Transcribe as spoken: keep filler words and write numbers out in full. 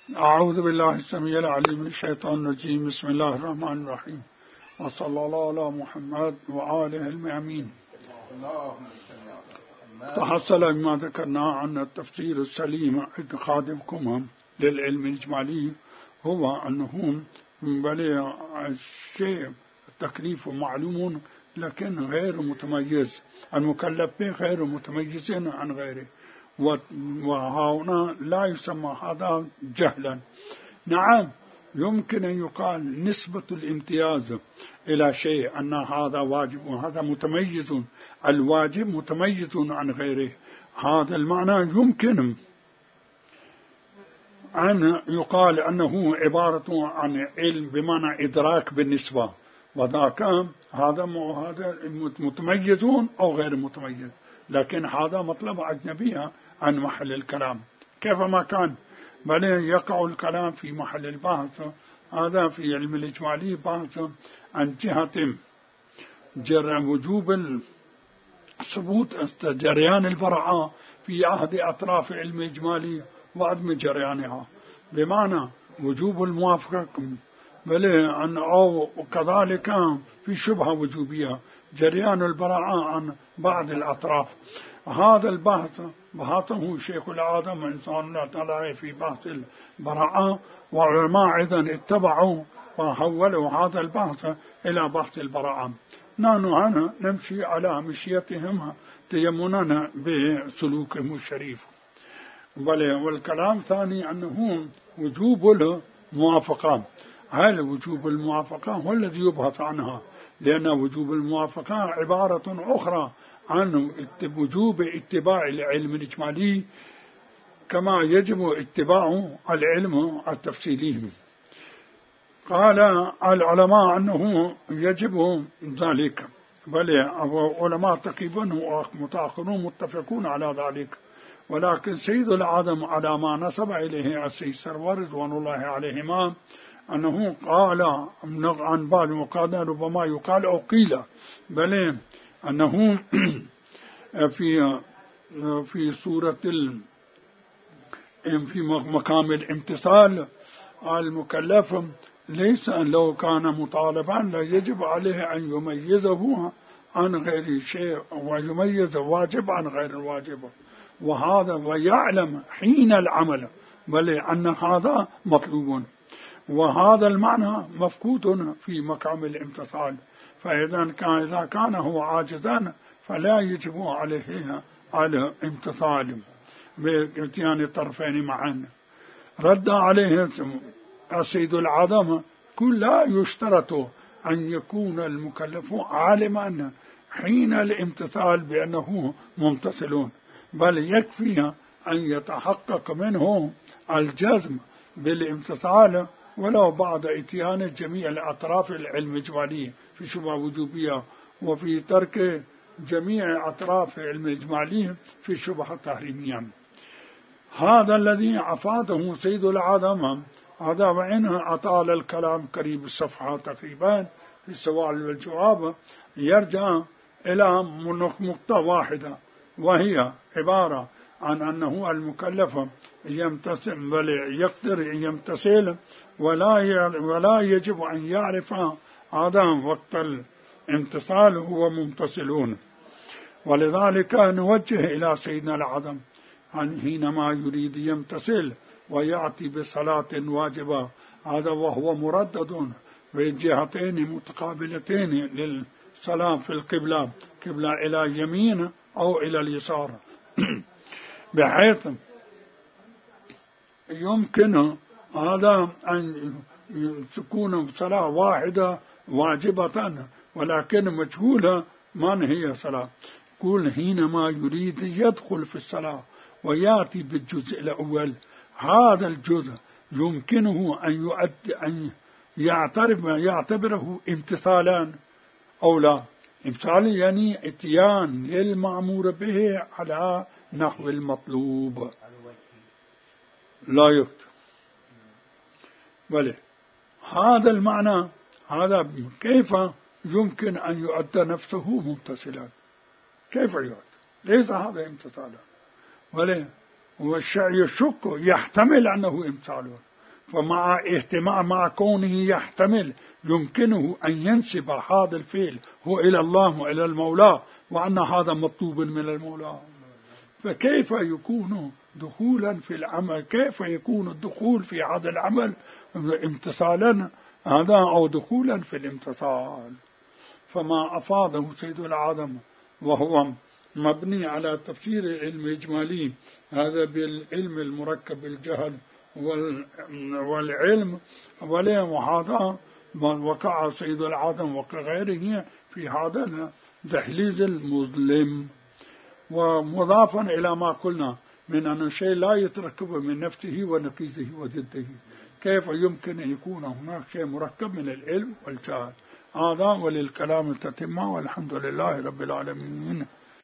أعوذ بالله السميع العليم من الشيطان الرجيم. بسم الله الرحمن الرحيم، وصلى الله على محمد وآله المأمين. تحصل بما ذكرنا عن التفسير السليم اعتقادكم للعلم الإجمالي هو أنه بل الشيء التكليف معلوم لكن غير متميز، المكلف به غير متميز عن غيره، وهنا لا يسمى هذا جهلا. نعم يمكن أن يقال نسبة الامتياز إلى شيء أن هذا واجب وهذا متميز، الواجب متميز عن غيره، هذا المعنى يمكن أن يقال أنه عبارة عن علم بمعنى إدراك بالنسبة، وذاك هذا هذا متميزون أو غير متميز، لكن هذا مطلب أجنبي عن محل الكلام كيفما كان، بل يقع الكلام في محل البحث. هذا في علم الإجمالي بحث عن جهة جر وجوب ثبوت جريان البراءة في عهد أطراف علم الإجمالي وعدم جريانها، بمعنى وجوب الموافقة، بل أن أو كذلك في شبهة وجوبية جريان البراءة عن بعض الأطراف. هذا البحث بحثه شيخ العالم إنسان الله تعالى في بحث البراءة، وعلماء أيضا اتبعوا وحولوا هذا البحث إلى بحث البراءة. نحن نمشي على مشيتهم تيمنا بسلوكهم الشريف. والكلام ثاني أنه وجوب الموافقة، هل وجوب الموافقة هو الذي يبحث عنها، لأن وجوب الموافقة عبارة أخرى عن وجوب اتباع العلم الإجمالي كما يجب اتباع العلم التفصيلي. قال العلماء أنه يجب ذلك، بل علماء تقريبا ومتأخرون متفقون على ذلك، ولكن سيد العالم على ما نسب إليه السيد سرور رضوان الله عليهما أنه قال عن بعض وقال ربما يقال أو قيل، بل أنه في في سورة في مقام الامتثال المكلف ليس لو كان مطالبا لا يجب عليه أن يميزه عن غير شيء ويميز واجب عن غير الواجب، وهذا ويعلم حين العمل بل أن هذا مطلوب، وهذا المعنى مفقود في مقام الامتثال. فإذا كان إذا كان هو عاجزا فلا يجب عليه على امتثال باتيان الطرفين معا. رد عليه السيد العظم كل لا يشترط أن يكون المكلف عالما حين الامتثال بأنه ممتثلون، بل يكفي أن يتحقق منه الجزم بالامتثال ولو بعد اتيان جميع الأطراف العلم الإجمالي في شبهة وجوبية، وفي ترك جميع أطراف علم الإجمالي في شبهة تحريمية. هذا الذي أفاده سيد العظم، هذا وإنه أطال الكلام قريب الصفحة تقريبا في السؤال والجواب، يرجع إلى نقطة واحدة، وهي عبارة عن أنه المكلف يمتثل بل يقدر يمتثل ولا ولا يجب أن يعرف هذا وقت الامتثال هو ممتثلون. ولذلك نوجه إلى سيدنا العظم أن حينما يريد يمتثل ويأتي بصلاة واجبة، هذا وهو مردد بجهتين متقابلتين للصلاة في القبلة، قبلة إلى يمين أو إلى اليسار، بحيث يمكن هذا أن تكون صلاة واحدة واجبة ولكن مجهولة من هي صلاة. يقول حينما يريد يدخل في الصلاة ويأتي بالجزء الأول، هذا الجزء يمكنه أن يؤدي أن يعترف يعتبره امتثالا أو لا. امتثال يعني اتيان للمأمور به على نحو المطلوب لا يكتب، بل هذا المعنى هذا كيف يمكن أن يؤدى نفسه ممتثلا؟ كيف يؤدى؟ ليس هذا امتثالا، بل والشيء يشك يحتمل أنه امتثال، فمع اهتمام مع كونه يحتمل يمكنه أن ينسب هذا الفعل هو إلى الله وإلى المولى، وأن هذا مطلوب من المولى، فكيف يكون دخولا في العمل؟ كيف يكون الدخول في هذا العمل امتثالا هذا أو دخولا في الامتثال؟ فما أفاده سيد العالم وهو مبني على تفسير العلم الإجمالي هذا بالعلم المركب بالجهل والعلم والعلم، وهذا وقع سيد العالم وغيره في هذا الدهليز المظلم. ومضافا إلى ما قلنا من أن الشيء لا يتركب من نفسه ونقيضه وضده، كيف يمكن أن يكون هناك شيء مركب من العلم والجهل؟ هذا وللكلام التتمة، والحمد لله رب العالمين.